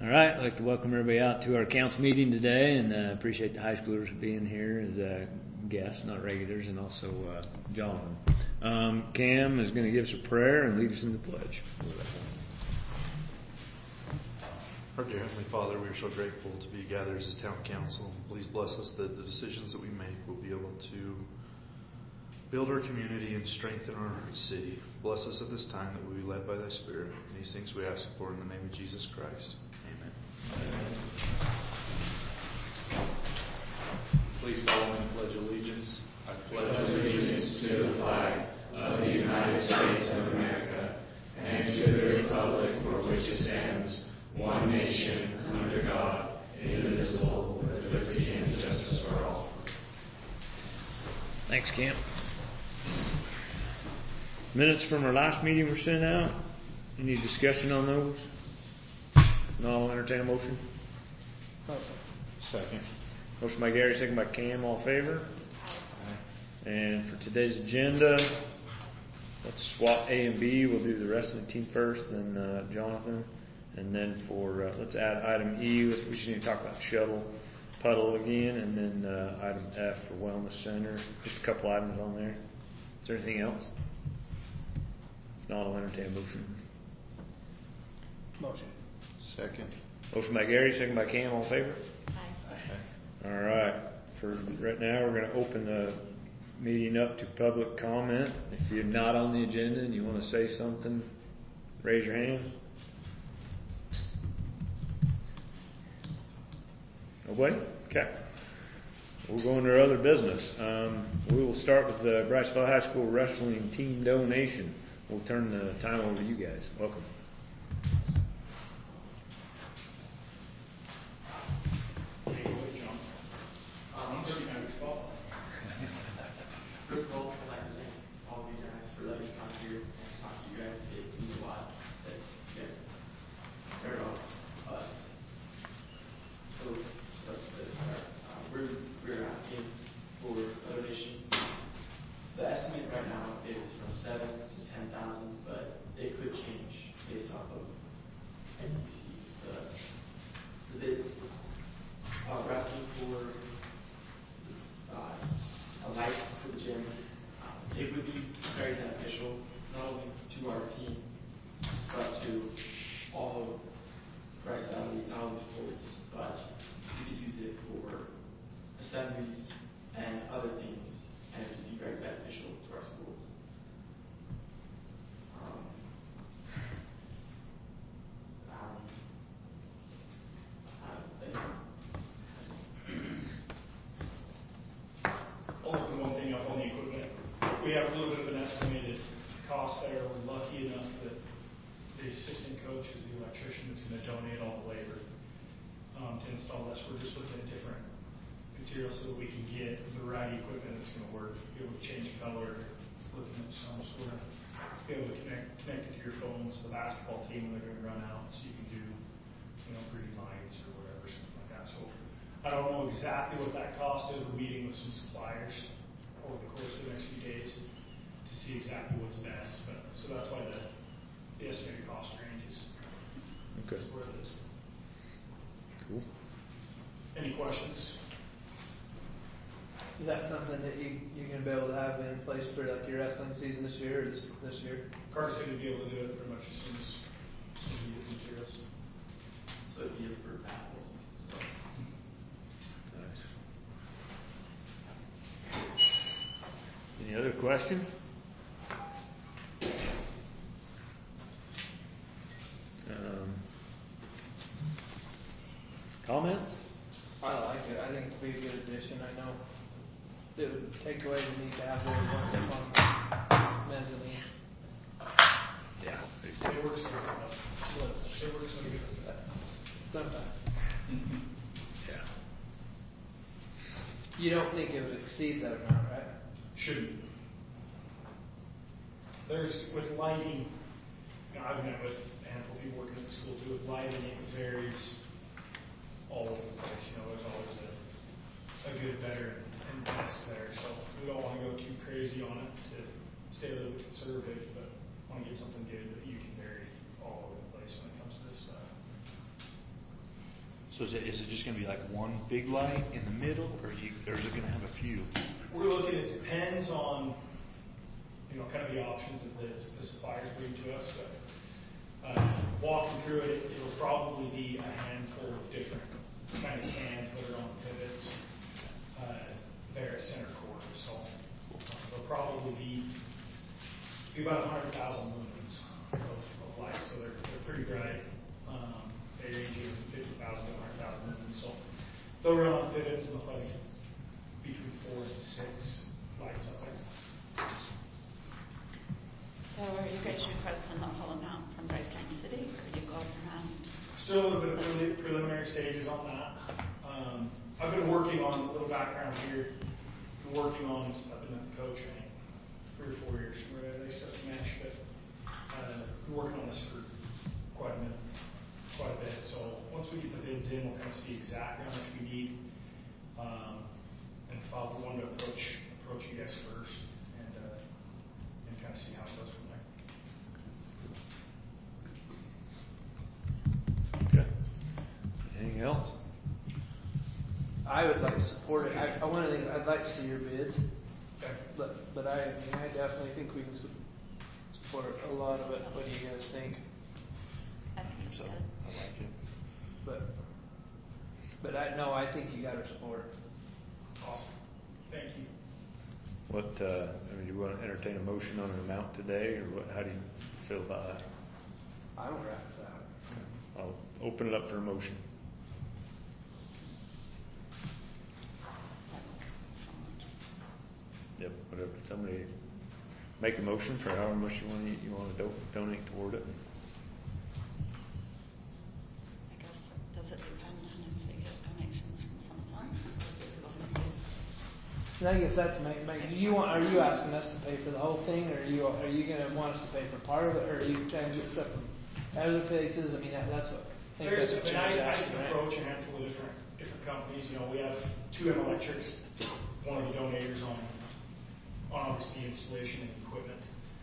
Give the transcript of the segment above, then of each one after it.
All right, I'd like to welcome everybody out to our council meeting today, and appreciate the high schoolers being here as guests, not regulars, and also Jonathan. Cam is going to give us a prayer and lead us in the pledge. Our dear Heavenly Father, we are so grateful to be gathered as a town council. Please bless us that the decisions that we make will be able to build our community and strengthen our city. Bless us at this time that we will be led by Thy Spirit. And these things we ask for in the name of Jesus Christ. Amen. Please follow me in the Pledge of Allegiance. I pledge allegiance to the flag of the United States of America and to the republic for which it stands, one nation, under God, indivisible, with liberty and justice for all. Thanks, Cam. Minutes from our last meeting were sent out. Any discussion on those? No, I'll entertain a motion. Second. Motion by Gary, second by Cam. All in favor? Aye. And for today's agenda, let's swap A and B. We'll do the wrestling team first, then Jonathan. And then for, let's add item E. We should need to talk about shuttle puddle again. And then item F for wellness center. Just a couple items on there. Is there anything else? If not, I'll entertain a motion. Motion. Second. Motion by Gary, second by Cam. All in favor? Aye. All right. For right now, we're going to open the meeting up to public comment. If you're not on the agenda and you want to say something, raise your hand. Nobody? Okay. We'll go into our other business. We will start with the Briceville High School wrestling team donation. We'll turn the time over to you guys. Welcome. First of all, I'd like to thank all of you guys for letting me come here and talk to you guys. It means a lot that you guys care about us. So let's start. We're asking for a donation. The estimate right now is from 7,000 to 10,000, but it could change based off of NBC, the bids. We're asking for lights for the gym. It would be very beneficial, not only to our team, but to all of Bryce Valley, not only sports, but we could use it for assemblies and other things, and it would be very beneficial to our school. We have a little bit of an estimated cost there. We're lucky enough that the assistant coach is the electrician that's going to donate all the labor to install this. We're just looking at different materials so that we can get the right equipment that's going to work, be able to change color, looking at some sort of, be able to connect it to your phones, the basketball team when they're going to run out, so you can do, green lights or whatever, something like that. So I don't know exactly what that cost is. We're meeting with some suppliers over the course of the next few days to see exactly what's best. But so that's why the estimated cost range is where it is. Cool. Any questions? Is that something that you're going to be able to have in place for like your wrestling season this year or this year? Carter City would be able to do it pretty much as soon as we get the materials. So it'd be for battles and stuff. Nice. Any other questions? Comments? I like it. I think it'd be a good addition. I know it would take away the need to have those ones up on the mezzanine. Yeah. It works like that. It works like that. Sometimes. Yeah. You don't think it would exceed that amount, right? Shouldn't. There's, with lighting, I've met with a handful of people working at the school too. With lighting, it varies all over the place. There's always a good, better, and best there. So we don't want to go too crazy on it to stay a little bit conservative, but want to get something good that you can vary all over the place when it comes to this stuff. So is it just gonna be like one big light in the middle, or is it gonna have a few? We're looking, it depends on, kind of the options that the suppliers bring to us, but walking through it, it'll probably be a handful of different kind of cans that are on pivots there at center court. So there'll probably be about 100,000 lumens of light, so they're pretty bright. They range from 50,000 to 100,000 lumens. So they'll run on pivots and they'll probably between 4 and 6 lights up there. So are you guys requesting the whole amount from Bryce County City, or are you going around? Still a little bit of preliminary stages on that. I've been working on, a little background here, I've been at the coach, I think, 3 or 4 years, where they start to mesh, but been working on this for quite a bit. So once we get the bids in, we'll kind of see exactly how much we need. And if I want to approach you guys first and kind of see how it goes from there. Okay. Anything else? I would like to support it. One of the things, I'd like to see your bids, Okay. but I definitely think we can support a lot of it. What do you guys think? I think it's So, good. I like it. But I think you got to support it. Awesome. Thank you. What, do you want to entertain a motion on an amount today, or what? How do you feel about that? I'm all right with that. I'll open it up for a motion. Yep, whatever. Somebody make a motion for however much you want to donate toward it. I guess, does it depend on if they get donations from someone else? And I guess that's are you asking us to pay for the whole thing, or are you going to want us to pay for part of it, or are you trying to get stuff from other places? I mean, that's what I think. That's what I Jim's asking, can right? approach a handful of different companies. We have 2M Electrics, one of the donators on obviously installation and equipment.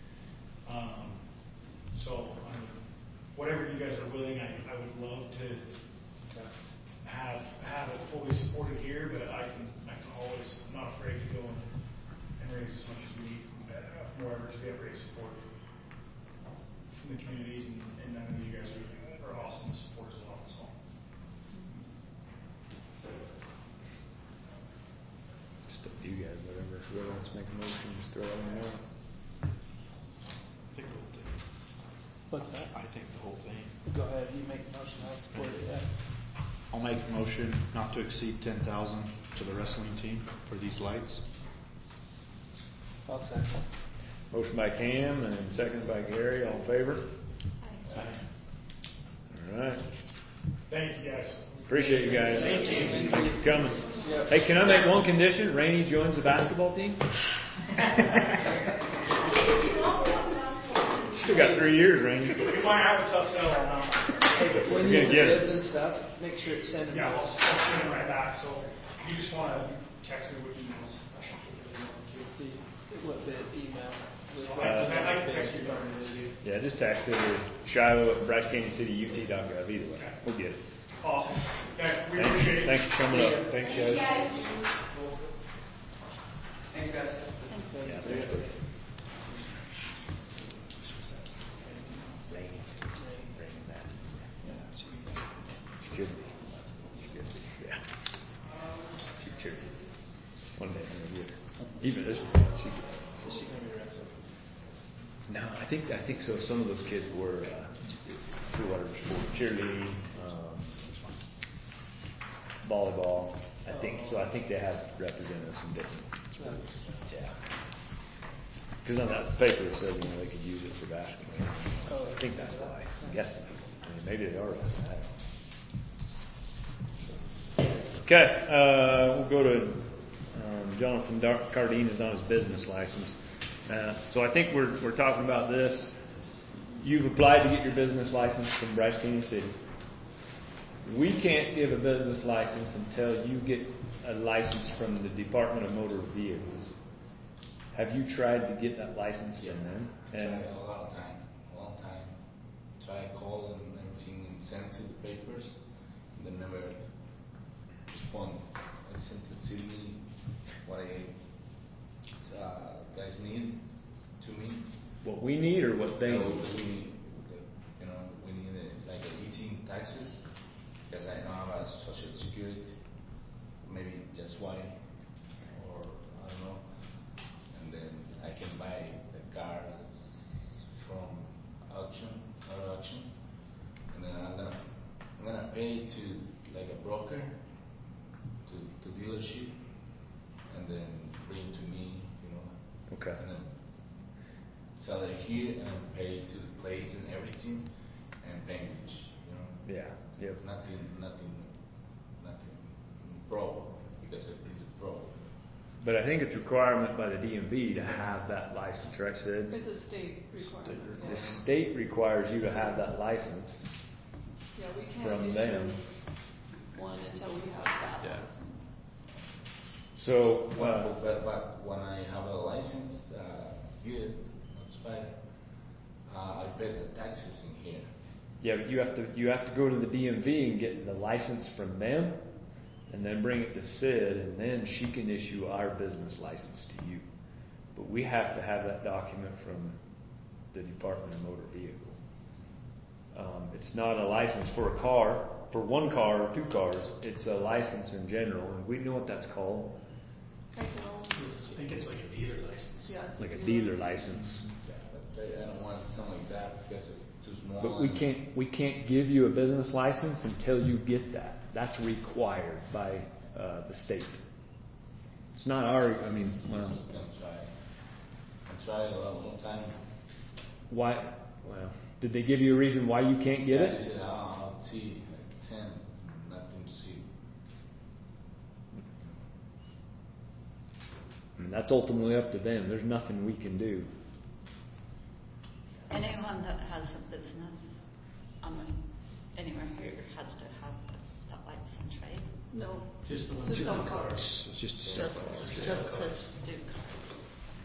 So whatever you guys are willing, I would love to have it fully supported here, but I can always, I'm not afraid to go and raise as much as we need from wherever to get raise support from the communities, and I know you guys are awesome to support as well. So. Just up to you guys, whatever. Whoever wants to make a motion, just throw it on there. I think the whole thing. What's that? I think the whole thing. Go ahead. You make the motion. I'll support it. Yeah. I'll make a motion not to exceed 10,000 to the wrestling team for these lights. I'll second. Motion by Cam and second by Gary. All in favor? All right. Thank you guys. Appreciate you guys. Thank you. Thanks for coming. Yep. Hey, can I make one condition? Rainey joins the basketball team? Still got 3 years, Rainey. We might have a tough sell on that. Hey, when You're you gonna get get it. bids and stuff, make sure it's sent. Yeah, I'll send it right back. So if you just want to text me with emails, I should get it What bid email? I can text you during this. Yeah, just text it or Shiloh at BryceCanyCityUT.gov. Either way, we'll get it. Awesome. Okay, we appreciate it. Thanks for coming up. Thanks, guys. Thanks, guys. Yeah, thanks. She could be. Yeah. She could be. One day I'm gonna get her. Even this one, she could. Is she gonna be wrapped up? No, I think so. Some of those kids were Clearwater sport, cheerleading, volleyball. I think so. I think they have representatives from different sports. Yeah. Because on that paper it said they could use it for basketball. So I think that's why. I'm guessing. I mean, maybe they are. Okay, we'll go to Jonathan Cardine is on his business license. So I think we're talking about this. You've applied to get your business license from Bryce Canyon City. We can't give a business license until you get a license from the Department of Motor Vehicles. Have you tried to get that license from them? And Tried a lot of time, a long time. Try to call and everything and send to the papers. they never respond. I sent the city what guys need to me. What we need or what they We need? need, we need like eating taxes, because I don't have a social security, maybe just why, or I don't know, and then I can buy the cars from auction, and then I'm gonna pay to like a broker, to dealership, and then bring to me, Okay. and then sell it here and pay to the plates and everything, and payments, Yeah. Yep. nothing pro, because I bring the pro. But I think it's a requirement by the DMV to have that license, right, Sid? It's a state requirement. The Yeah. state requires you to have that license. Yeah, we can't from issue them. one until we have that Yeah. license. So, But when I have a license, here, expired, I pay the taxes in here. yeah, but you have to go to the DMV and get the license from them, and then bring it to Sid, and then she can issue our business license to you. But we have to have that document from the Department of Motor Vehicle. It's not a license for a car, for one car or two cars. It's a license in general, and we know what that's called, I don't, I think it's like a dealer license. yeah, it's like a dealer license. Yeah, but I don't want something like that because it's too small. But we can't give you a business license until you get that. That's required by the state. It's not our. I mean, well, I tried a long time. why? Well, did they give you a reason why you can't get I it? said, I'll see, like 10, nothing to see. And that's ultimately up to them. There's nothing we can do. Anyone that has a business anywhere here has to have that license, right? no. Just the ones Just who on do cars. cars. It's just Just to do cars.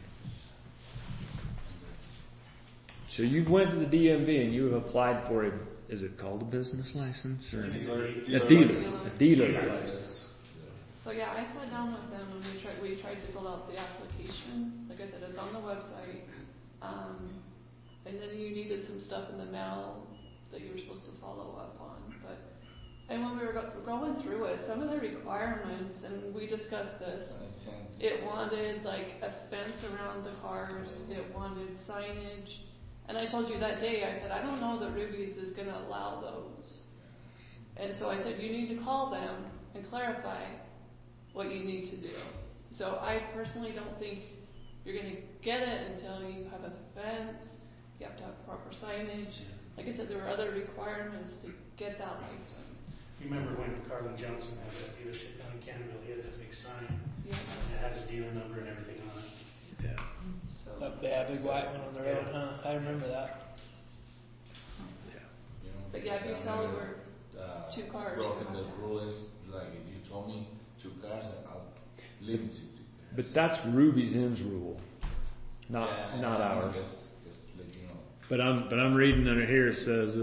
So you went to the DMV and you have applied for is it called a business license or a dealer license? So yeah, I sat down with them and we tried to fill out the application. Like I said, it's on the website. And then you needed some stuff in the mail that you were supposed to follow up on. And when we were going through it, some of the requirements, and we discussed this, it wanted like a fence around the cars, it wanted signage. And I told you that day, I said, I don't know that Ruby's is going to allow those. And so I said, you need to call them and clarify what you need to do. So I personally don't think you're going to get it until you have a fence, you have to have proper signage. Like I said, there were other requirements to get that license. You remember when Carlin Johnson had that dealership down in Canterville, he had that big sign. Yeah. It had his dealer number and everything on it. Yeah. So That big white one on the road, huh? I remember that. But yeah, if you sell over 2 cars, you Broken have the to have- rule is like if you told me 2 cars, I'll limit it to 2 cars. But that's Ruby's Inn's rule, not Yeah, ours. Just let you know. But I'm reading under here. It says.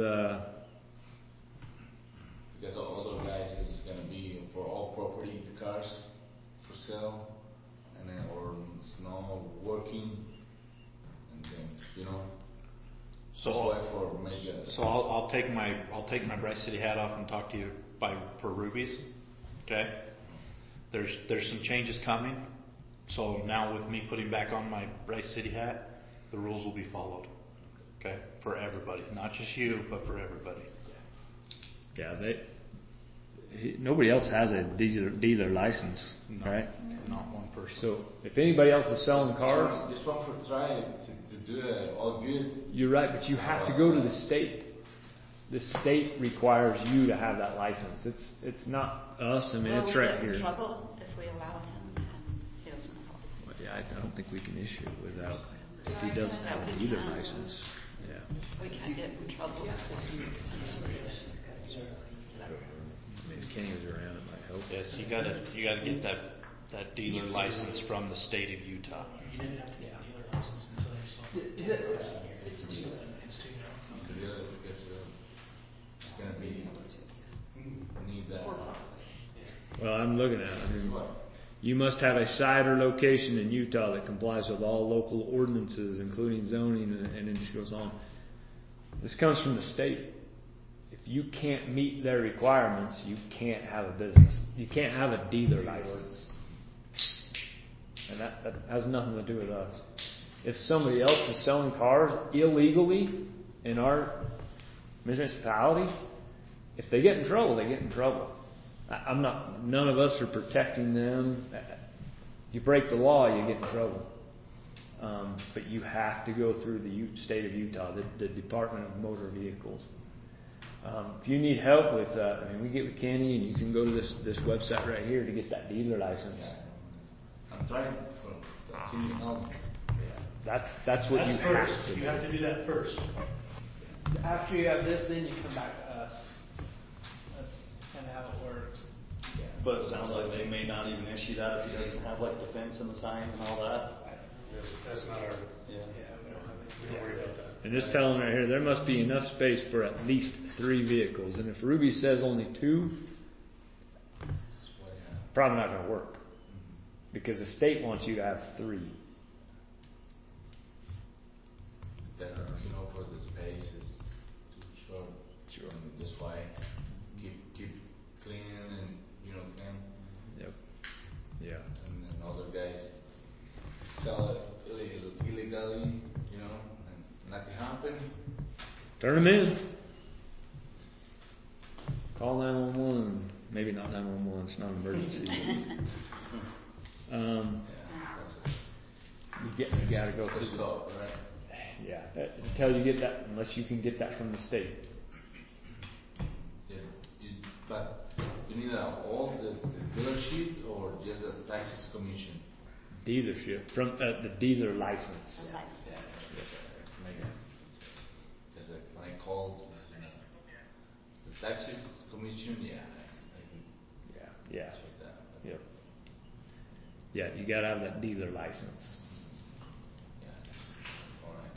Because all other guys is gonna be for all property cars for sale, and then or snow working, and then So I'll take my Bryce City hat off and talk to you for Ruby's. Okay. There's some changes coming. So now with me putting back on my Bryce City hat, the rules will be followed. Okay, for everybody, not just you, but for everybody. Yeah, nobody else has a dealer license, No, right? not one person. So if anybody else is selling cars, Just one for try to do it all good. you're right, but you have to go to the state. The state requires you to have that license. It's not us. I mean, Will it's we right get in here. trouble if we allow him and he doesn't have a license? But yeah, I don't think we can issue it without if Yeah, he doesn't I have a can. dealer license. Yeah. We can't get in trouble. Yeah. Maybe Kenny was around. It might help. Yes, you gotta get that dealer license from the state of Utah. You didn't have to get a dealer license until you saw. Is it? It's two now. Because it's gonna be need I'm looking at. I mean, What? you must have a site or location in Utah that complies with all local ordinances, including zoning, and it just goes on. This comes from the state. If you can't meet their requirements, you can't have a business. You can't have a dealer license. And that has nothing to do with us. If somebody else is selling cars illegally in our municipality, if they get in trouble, they get in trouble. None of us are protecting them. You break the law, you get in trouble. But you have to go through the state of Utah, the Department of Motor Vehicles. If you need help with that, I mean, we get with Kenny, and you can go to this website right here to get that dealer license. I'm trying for senior home. That's what you have to do. You have to do that first. After you have this, then you come back to us. That's kind of how it works. But it sounds like they may not even issue that if he doesn't have like the fence and the sign and all that. That's not our. Yeah. We don't have any. We don't worry about that. And just tell them right here, there must be enough space for at least 3 vehicles. And if Ruby says only 2, probably not going to work. Because the state wants you to have 3. Because, for the space is too short. Sure. And that's why keep cleaning and, clean. Yep. Yeah. And then other guys sell it illegally, and nothing happen. Turn them in. Call 911. Maybe not 911. It's not an emergency. That's it. You got to go Just through. go, right? Yeah. Until you get that, unless you can get that from the state. Yeah, but you need all the dealership or just a taxes commission? Dealership from the dealer license. Yeah, maybe. Because when I called the taxes commission, Yeah. like that. Yep. Yeah, you got to have that dealer license. Yeah. All right.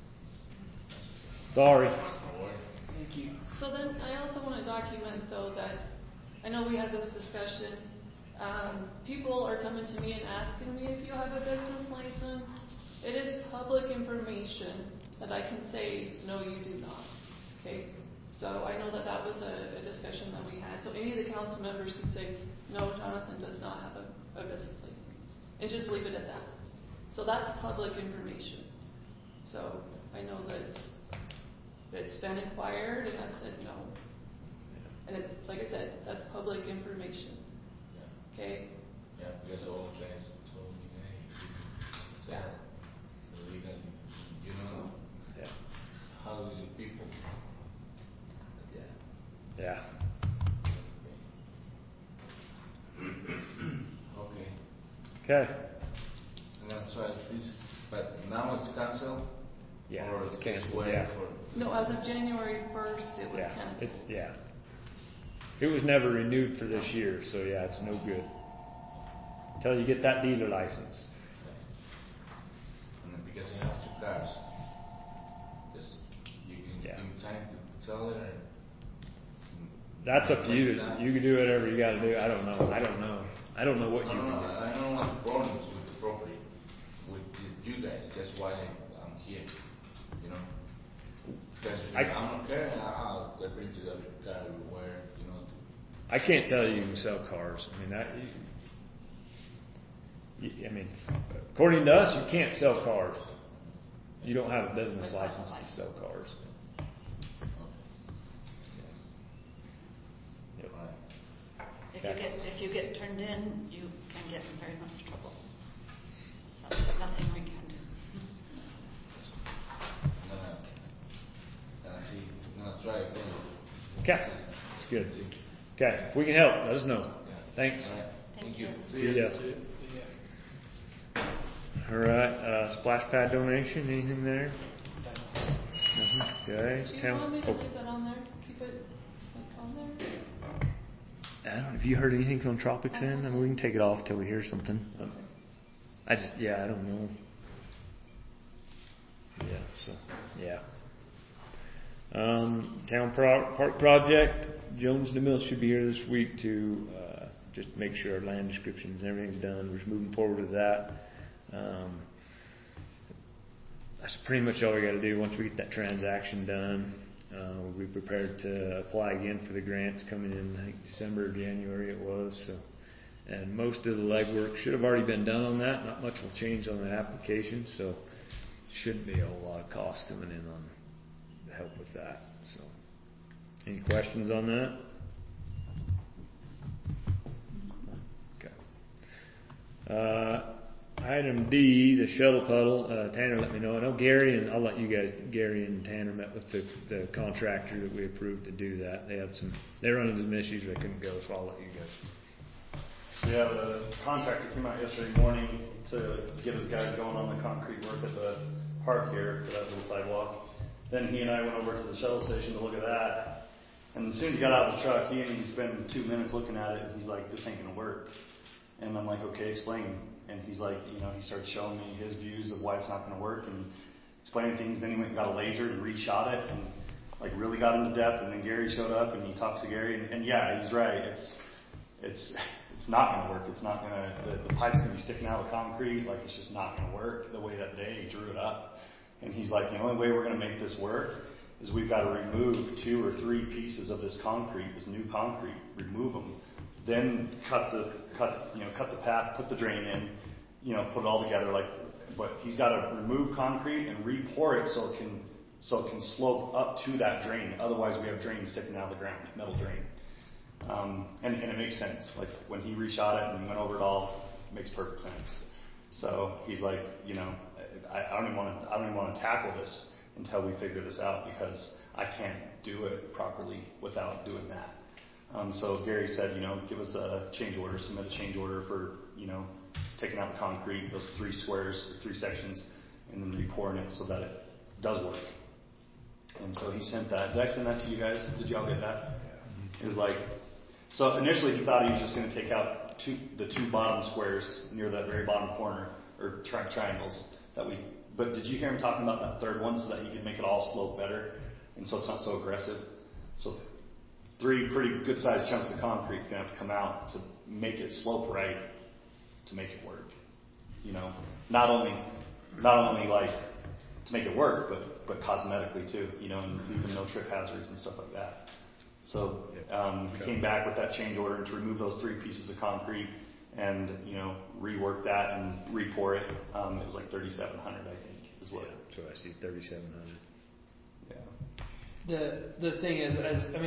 Sorry. No worry. Thank you. So then I also want to document though that, I know we had this discussion, people are coming to me and asking me if you have a business license. It is public information that I can say, no, you do not. Okay? So I know that was a discussion that we had. So any of the council members can say, no, Jonathan does not have a business license. And just leave it at that. So that's public information. So I know that it's been inquired and I've said no. And it's, like I said, that's public information. Yeah. Okay? Yeah, because all the guys told me, hey, sell illegal, Yeah. how do the people? But Yeah. okay. Okay. I'm gonna try this, but now it's canceled? Yeah, Or it's just canceled, wait yeah. No, as of January 1st, it was Yeah. canceled. It was never renewed for this year, so yeah, it's no good. Until you get that dealer license. And then because you have 2 cars, just you can Yeah. give me time to sell it or. That's up to you. Like You can do whatever you got to do. I don't know. I don't know what you I don't know. can do. I don't want the problems with the property, with you guys. That's why I'm here. Because I don't care. I'll bring to the car everywhere. I can't tell you can sell cars. I mean, according to us, you can't sell cars. You don't have a business license to sell cars. Yep. If you get turned in, you can get in very much trouble. So nothing we can do. I'm gonna try again. Okay, that's good. Okay, if we can help, let us know. Yeah. Thanks. All right. Thank you. See ya. All right, splash pad donation. Anything there? Nothing. Okay. Do you want me to leave that on there? Keep it on there? I don't know. Have you heard anything from Tropics End? I mean, we can take it off till we hear something. I don't know. Yeah. So yeah. Town park project. Jones DeMille should be here this week to just make sure our land descriptions and everything's done. We're just moving forward with that. That's pretty much all we got to do. Once we get that transaction done, we'll be prepared to apply again for the grants coming in, I think December or January it was. So, and most of the legwork should have already been done on that. Not much will change on that application, so shouldn't be a whole lot of cost coming in on to help with that. So, any questions on that? Okay. Item D, the shuttle puddle. Tanner let me know. I know Gary and I'll let you guys. Gary and Tanner met with the contractor that we approved to do that. They run into some issues. They couldn't go, so I'll let you guys. So yeah, the contractor came out yesterday morning to get his guys going on the concrete work at the park here for that little sidewalk. Then he and I went over to the shuttle station to look at that. And as soon as he got out of his truck, he spent 2 minutes looking at it, and he's like, "This ain't gonna work." And I'm like, "Okay, explain." And he's like, he started showing me his views of why it's not gonna work and explaining things. Then he went and got a laser and reshot it and like really got into depth. And then Gary showed up and he talked to Gary and yeah, he's right. It's not gonna work. It's not gonna, the pipe's gonna be sticking out of the concrete. Like it's just not gonna work the way that they drew it up. And he's like, the only way we're gonna make this work is we've got to remove 2 or 3 pieces of this concrete, this new concrete, remove them, then cut the path, put the drain in, put it all together. But he's got to remove concrete and re-pour it so it can slope up to that drain. Otherwise, we have drains sticking out of the ground, metal drain. And it makes sense. Like when he reshot it and went over it all, it makes perfect sense. So he's like, I don't even want to tackle this until we figure this out because I can't do it properly without doing that. So Gary said, give us a change order, submit a change order for, taking out the concrete, those 3 squares, or 3 sections, and then re-pouring it so that it does work. And so he sent that. Did I send that to you guys? Did y'all get that? It was like, so initially he thought he was just going to take out the 2 bottom squares near that very bottom corner, or triangles but did you hear him talking about that third one so that he could make it all slope better? And so it's not so aggressive. So 3 pretty good sized chunks of concrete is going to have to come out to make it slope right to make it work. Not only like to make it work, but cosmetically too, and even no trip hazards and stuff like that. So he came back with that change order to remove those 3 pieces of concrete and rework that and re-pour it. It was like $3,700, I think, is what. Yeah, so I see $3,700. Yeah. The thing is,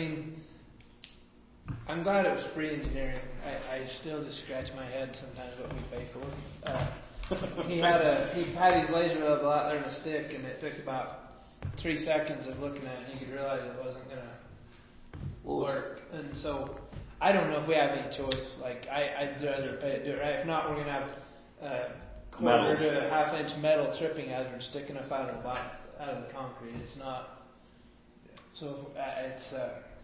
I'm glad it was free engineering. I still just scratch my head sometimes what we pay for. He had his laser level out there in a stick, and it took about 3 seconds of looking at it, and you could realize it wasn't gonna work. And so I don't know if we have any choice. Like I'd rather do it right. If not, we're gonna have a quarter to a half-inch metal tripping hazard sticking up out of the concrete. It's not. So it's.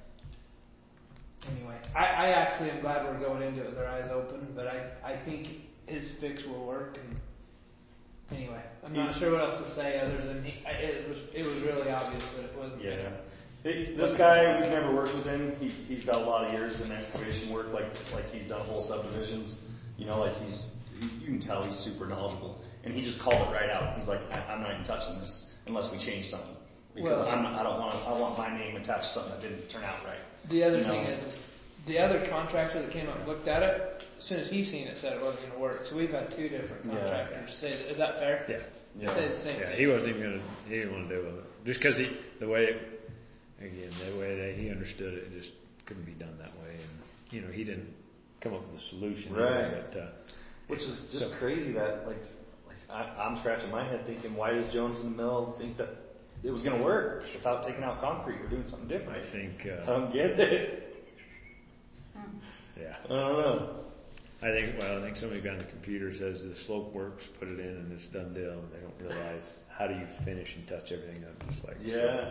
Anyway, I actually am glad we're going into it with our eyes open, but I think his fix will work. And anyway, I'm not sure what else to say other than it was really obvious that it wasn't. Yeah. This guy, we've never worked with him. He's got a lot of years in excavation work, like he's done whole subdivisions. You can tell he's super knowledgeable. And he just called it right out. He's like, I'm not even touching this unless we change something. Because I want my name attached to something that didn't turn out right. The other thing is the other contractor that came up and looked at it, as soon as he seen it, said it wasn't going to work. So we've had 2 different contractors say that. Is that fair? Yeah. Say the same thing. He wasn't even going to. He didn't want to do it just because the way that he understood it, it just couldn't be done that way. And he didn't come up with a solution. Right. But, which is just crazy that I'm scratching my head thinking, why does Jones and the Mill think that it was going to work without taking out concrete or doing something different? I don't get it. Yeah. I don't know. I think somebody got on the computer says the slope works, put it in, and it's done deal. And they don't realize how do you finish and touch everything up just like so. Anyway,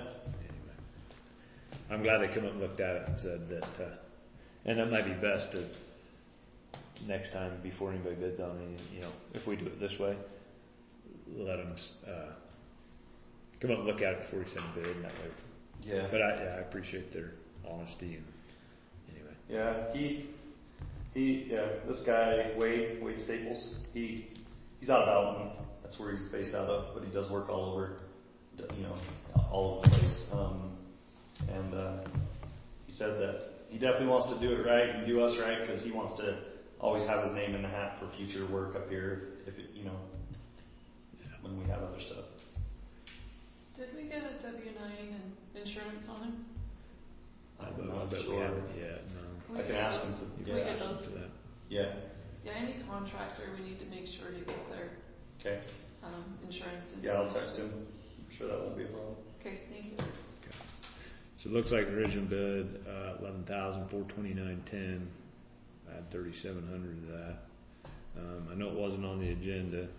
I'm glad they come up and looked at it and said that, and that might be best to next time before anybody bids on anything. If we do it this way, let them come up and look at it before we send a bid, and that way. Yeah. But I appreciate their honesty and anyway. Yeah, he This guy, Wade Staples, he's out of Alton. That's where he's based out of, but he does work all over, all over the place. He said that he definitely wants to do it right and do us right because he wants to always have his name in the hat for future work up here, when we have other stuff. Did we get a W-9 and insurance on him? I'm not but we sure. haven't yet. No. I can ask him We to. get those. To that. Yeah. Yeah, any contractor, we need to make sure to get their Okay. insurance. Yeah, I'll text him. I'm sure that won't be a problem. Okay, thank you. Okay. So it looks like original bid, $11,429.10. I had $3,700 of that. I know it wasn't on the agenda.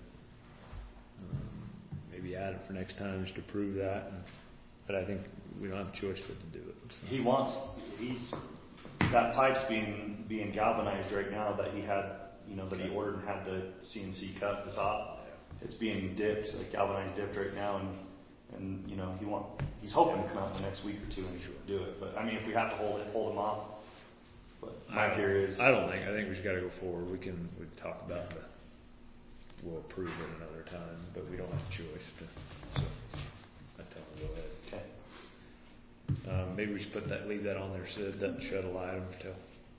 Maybe add it for next time just to prove that. But I think we don't have a choice but to do it. So. He's got pipes being galvanized right now that he had, that he ordered and had the CNC cut the top. It's being dipped, like galvanized dipped right now, and he's hoping to come out in the next week or two and do it. But I mean, if we have to hold him off. But my theory is, I think we just got to go forward. We can talk about we'll approve it another time, but we don't have a choice so I tell them go ahead. Okay. Maybe we should leave that on there, Sid. Doesn't shuttle item till.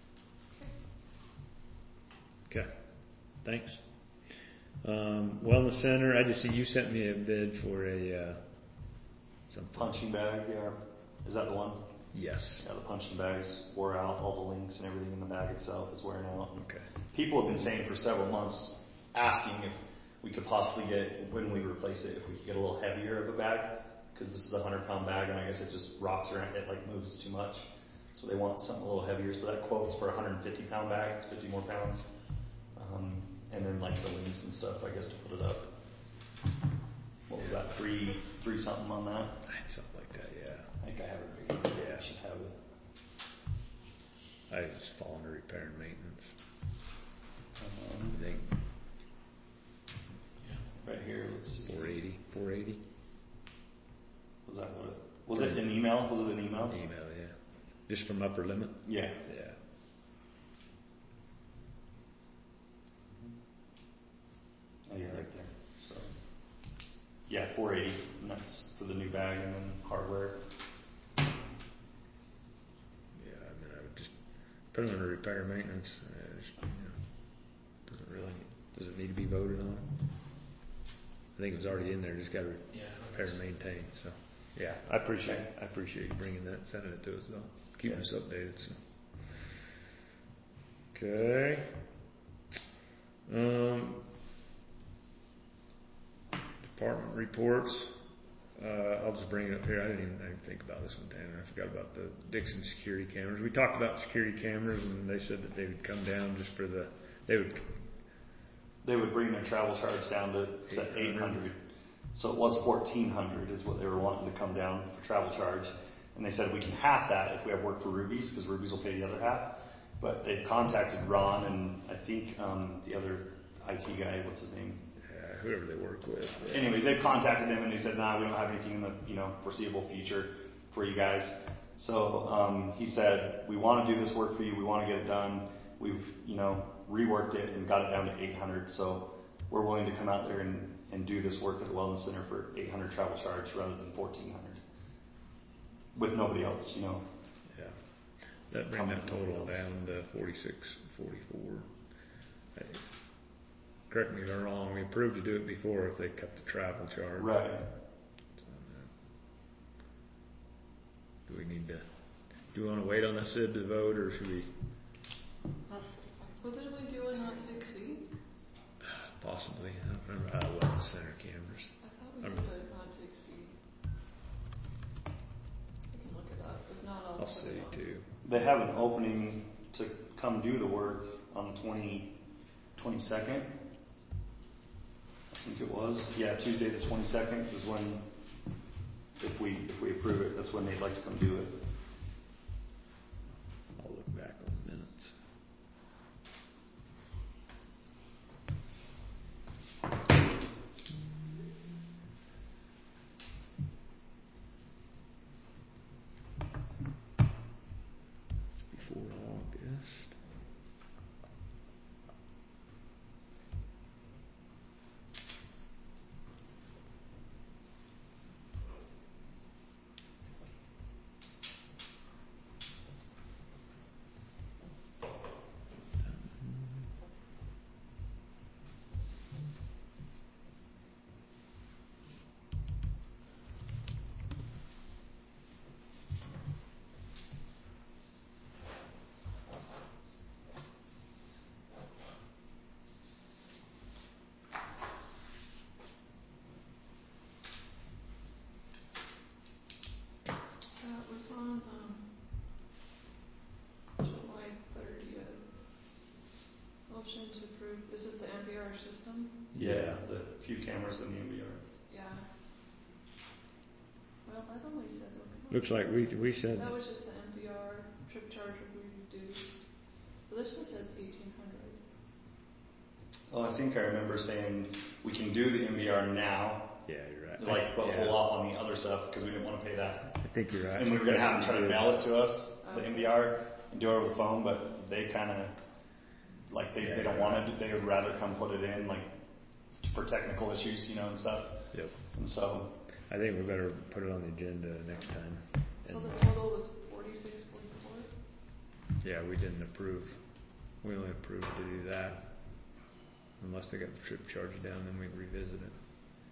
Okay. Thanks. Wellness Center. I just see you sent me a bid for a something. Punching bag. Yeah. Is that the one? Yes. Yeah, the punching bags wore out. All the links and everything in the bag itself is wearing out. Okay. People have been saying for several months, asking if we could possibly when we replace it, if we could get a little heavier of a bag, because this is a 100-pound bag, and I guess it just rocks around, it moves too much. So they want something a little heavier. So that quote's for a 150-pound bag. It's 50 more pounds. And then the links and stuff, I guess, to put it up. What was that? Three something on that? Something like that, yeah. I think I have it right here. Yeah. I should have it. I just fall under repair and maintenance. Right here, let's see. 480. Was that what it was? It an email? Was it an email? Email, yeah. Just from upper limit? Yeah. Yeah. Oh, yeah, right there. So, yeah, 480, and that's for the new bag and then hardware. Yeah, I would just put it under repair and maintenance. Does it need to be voted on? I think it was already in there. Just got to repair and maintain. So, yeah, I appreciate you bringing that, sending it to us though. Keeping us updated. So. Okay. Department reports. I'll just bring it up here. I didn't even think about this one, Tanner. I forgot about the Dixon security cameras. We talked about security cameras, and they said that they would come down just for They would bring their travel charge down to 800. So it was 1,400 is what they were wanting to come down for travel charge. And they said we can half that if we have work for Ruby's, because Ruby's will pay the other half. But they contacted Ron and I think the other IT guy, what's his name? Whoever they work with. Anyways, they've contacted them and they said, we don't have anything in the foreseeable future for you guys. So he said, we want to do this work for you. We want to get it done. We've reworked it and got it down to 800. So we're willing to come out there and do this work at the Wellness Center for 800 travel charge rather than 1,400 with nobody else. Yeah. That bring that total down to 4644. Correct me if I'm wrong. We approved to do it before if they cut the travel charge. Right. Do we want to wait on that Sid to vote, or should we? Well, didn't we do a not to exceed? Possibly. I don't remember how Wellness Center cameras. I thought we did a not to exceed. I can look it up. If not, I'll see it on. too. They have an opening to come do the work on the 22nd. I think it was. Yeah, Tuesday the 22nd is when, if we approve it, that's when they'd like to come do it. I'll look back on the minutes. Before August. this one, July 30th. Motion to approve, this is the MVR system? Yeah, the few cameras in the MBR. Yeah. Well, that only said, okay. Looks like we said, That was just the MVR, trip charge will be reduced. So this just says 1,800. Oh, I think I remember saying we can do the MBR now, yeah, you're right. like, but Yeah. hold off on the other stuff because we didn't want to pay that. I think you're right. And we were gonna have them try to mail it to us, the Okay. MBR, and do it over the phone, but they kind of, like, they don't want to. They would rather come put it in, like, for technical issues, and stuff. Yep. And so, I think we better put it on the agenda next time. So And, the total was 46.44? yeah, we didn't approve. We only approved to do that. Unless they got the trip charge down, then we revisit it.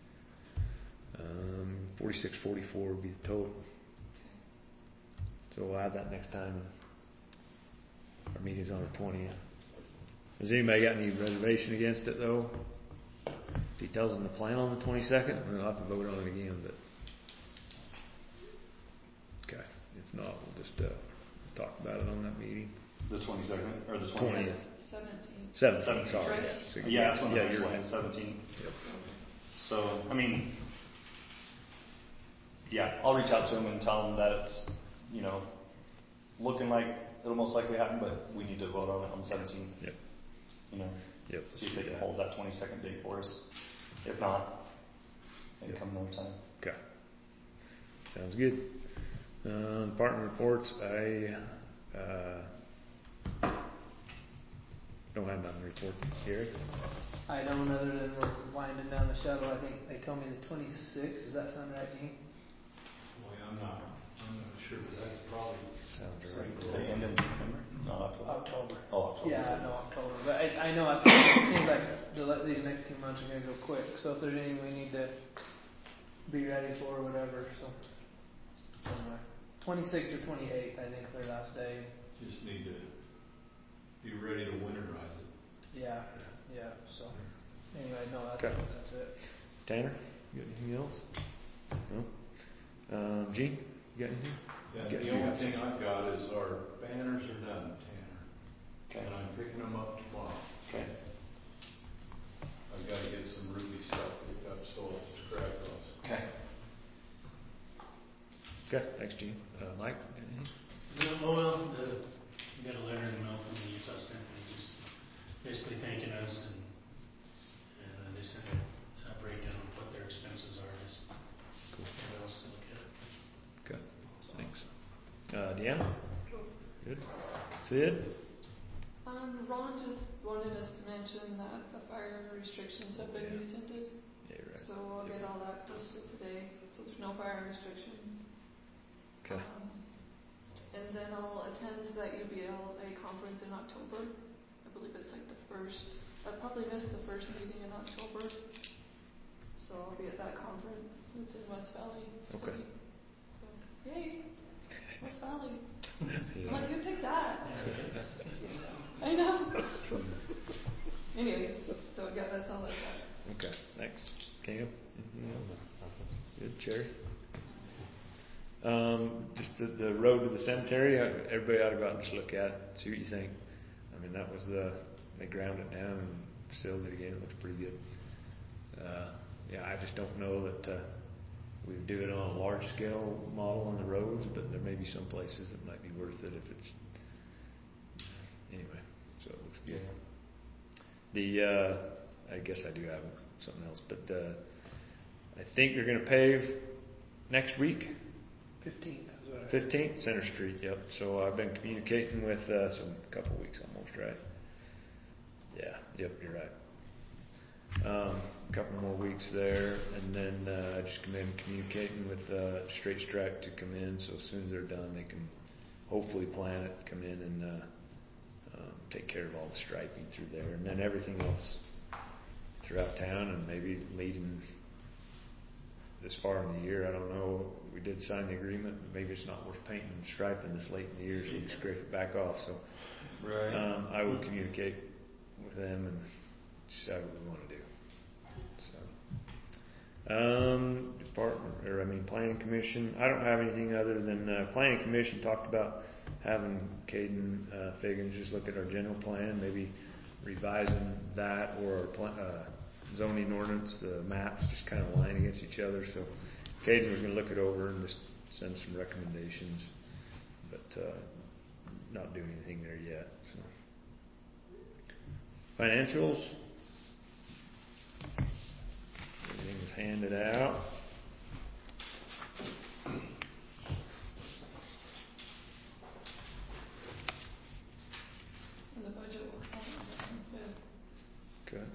46.44 would be the total. So we'll add that next time. Our meeting's on the 20th. Has anybody got any reservation against it though? Details on the plan on the 22nd? We'll have to vote on it again, but. Okay. If not, we'll just talk about it on that meeting. the 22nd or the 20th. 17. 17th, sorry. Right? Yeah, so Yeah, that's when the yeah, next you're one right. is 17. Yep. So, I mean, yeah, I'll reach out to them and tell them that it's, looking like it'll most likely happen, but we need to vote on it on the 17th. Yep. Yep. See if they can hold that 22nd date for us. If not, maybe come another time. Okay. Sounds good. Department reports. I don't have nothing to report. Gary? I don't, other than we're winding down the shuttle. I think they told me the 26th. Does that sound right, Gene? Boy, I'm not sure, but that's probably. Sounds right. They end in September? No, October. Oh, October. Yeah, no, October. But I know it seems like these next 2 months are going to go quick. So if there's anything we need to be ready for or whatever, so somewhere. 26th or 28th, I think is their last day. Just need to be ready to winterize it. Yeah. So anyway, no, Okay. that's it. Tanner? You got anything else? No? Gene? You got anything? Yeah, Get the you only guys. thing I've got is our banners are done, Tanner. Okay. And I'm picking them up tomorrow. Okay. I've got to get some Ruby stuff picked up so it's scrap those. Okay. Okay. Thanks, Gene. Mike? Got anything? We got a letter in the mail from the Utah Symphony just basically thanking us, and they sent a breakdown of what their expenses are. Just Cool. everybody else to look at it. Okay. Thanks. Deanna? Good. Sid? Ron just wanted us to mention that the fire restrictions have been rescinded. Yeah, you're right. So I'll get all that posted today. So there's no fire restrictions. Okay. And then I'll attend that UBLA conference in October. I believe it's like the first. I probably missed the first meeting in October. So I'll be at that conference. It's in West Valley Okay. City. So, yay! West Valley. Yeah. I'm like, who picked that? I know. Anyways, so yeah, that's all I got. Okay. Thanks. Cam? Anything else? Good. Cherry? Just the road to the cemetery. Everybody ought to go out and just look at it, see what you think. I mean, that was they ground it down and sealed it again. It looks pretty good. Yeah, I just don't know that we would do it on a large scale model on the roads, but there may be some places that might be worth it if it's anyway. So it looks good. I guess I do have something else, but I think they're going to pave next week. 15th, Center Street. Yep. So I've been communicating with a couple of weeks almost, right? Yeah. Yep. You're right. A couple more weeks there, and then I just been communicating with Straight Stripe to come in. So as soon as they're done, they can hopefully plan it, come in and take care of all the striping through there, and then everything else throughout town, and maybe leading this far in the year. I don't know. We did sign the agreement, but maybe it's not worth painting and striping this late in the year, so you can scrape it back off. So Right. I will communicate with them and decide what we want to do. Planning Commission, I don't have anything other than, Planning Commission talked about having Caden, Figgins just look at our general plan, maybe revising that or our zoning ordinance, the maps just kind of line against each other, so Caden was gonna look it over and just send some recommendations, but, not doing anything there yet, so. Financials. Everything's handed out. And the budget will come on the 5th. Good.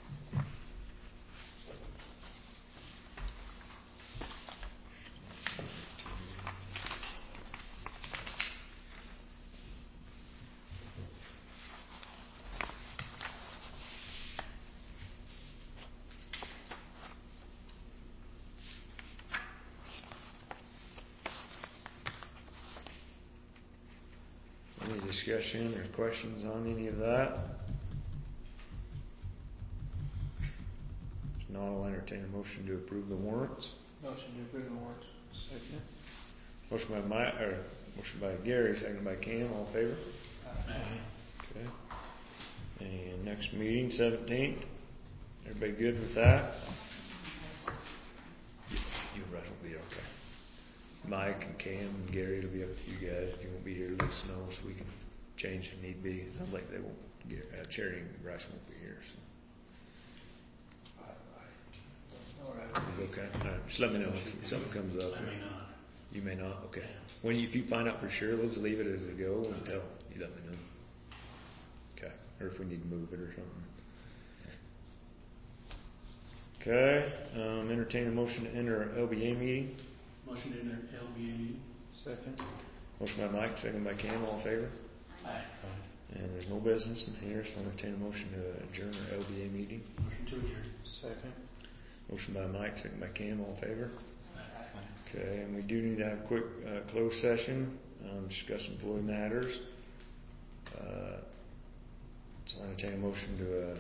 Any discussion or questions on any of that? If not, I'll entertain a motion to approve the warrants. Motion to approve the warrants. Second. Motion by Gary, second by Cam, all in favor? Okay. And next meeting, 17th. Everybody good with that? You and Russ will be okay. Mike and Cam and Gary, it'll be up to you guys. If you won't be here, let us know so we can change if need be. Sounds like they won't get, Cherry and Bryce won't be here, so. Alright. Okay, alright, just let me know if something comes up. I may not. You may not, okay. If you find out for sure, let's leave it as it go until you let me know. Okay, or if we need to move it or something. Okay, entertain a motion to enter our LBA meeting. Motion to enter LBA meeting. Second. Motion by Mike, second by Cam, all in favor? Aye. And there's no business in here, so I'll entertain a motion to adjourn our LBA meeting. Motion to adjourn. Second. Motion by Mike, second by Cam, all in favor? Aye. Okay, and we do need to have a quick closed session, discuss employee matters. So I entertain a motion to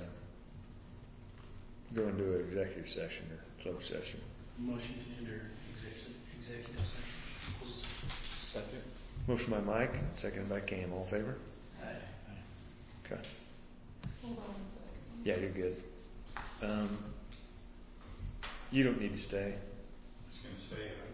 go into an executive session or closed session. Motion to enter executive session. Second. Motion by Mike, seconded by Cam, all in favor? Aye. Okay. Hold on one second. Yeah, you're good. You don't need to stay. I was gonna say,